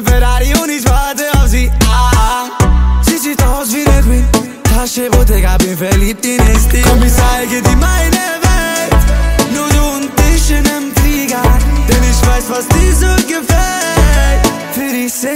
Ferrari und ich warte auf sie. Sie sieht aus wie eine Queen. Tasche, Bottega, bin verliebt in Esti. Komm, ich zeige dir mal